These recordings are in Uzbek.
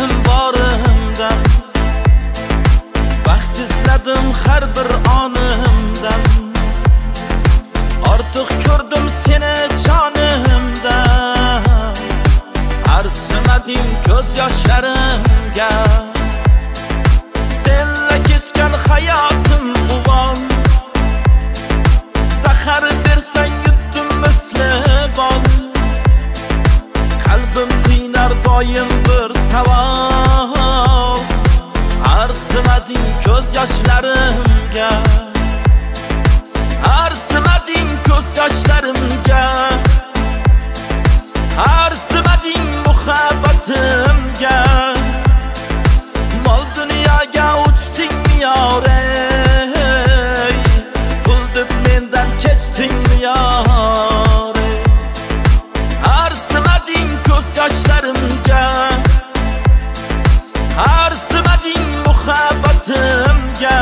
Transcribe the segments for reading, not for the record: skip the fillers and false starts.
hayotim borimdan, baxt izladim har bir onimdan. Ortiq ko'rdim seni jonimdan, arzimading ko'z yoshlarimga. Senla kechgan hayotim uvol, zahar bersang yutdim misli bol. Qalbim qiynar doim bir savol, arzimading ko'z yoshlarimga. Arzimading ko'z yoshlarimga, arzimading muhabbatimga. Mol dunyoga uchdingmi yorey, pul deb mendan kechdingmi yorey. Arzimading ko'z yoshlarimga, arzimading muhabbatimga.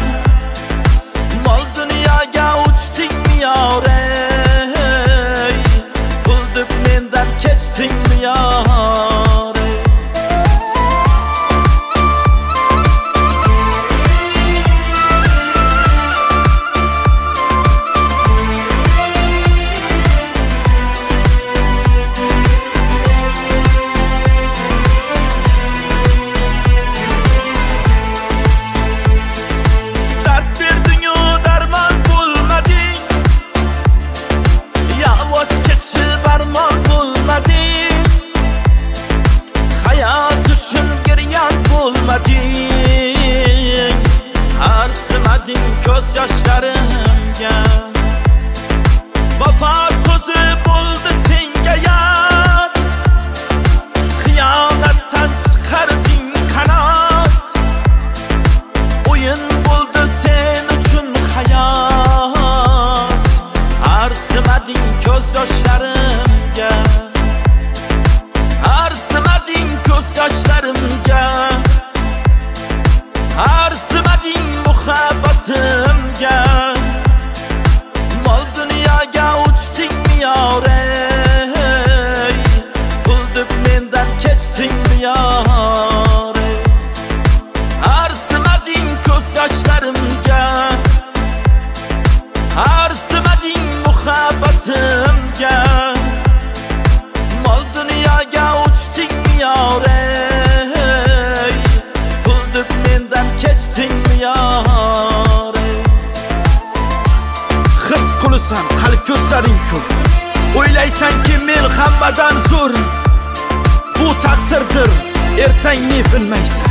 Mol dunyoga uchdingmi yorey, pul deb mendan kechdingmi yorey. Arzimading ko'z yoshlarimga, vafo so'zi bo'ldi senga yot. Xiyonatdan chiqarding qanot, o'yin bo'ldi sen uchun hayot. Arzimading ko'z yoshlarimga, arzimading ko'z yoshlarimga. Arzimading muhabbatimga. Mol dunyoga uchdingmi yorey, pul deb mendan kechdingmi yorey. Arzimading ko'z yoshlarimga, arzimading muhabbatimga. Mol dunyoga uchdingmi yorey, pul deb mendan kechdingmi yorey. His qulasan qalb ko'zlaring ko'p, o'ylaysanki men hammadan zo'r. Bu taqdirdir, ertangni bilmaysan.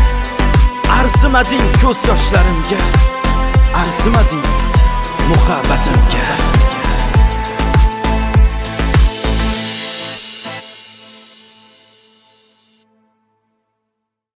Arzimading ko'z yoshlarimga, arzimading muhabbatimga.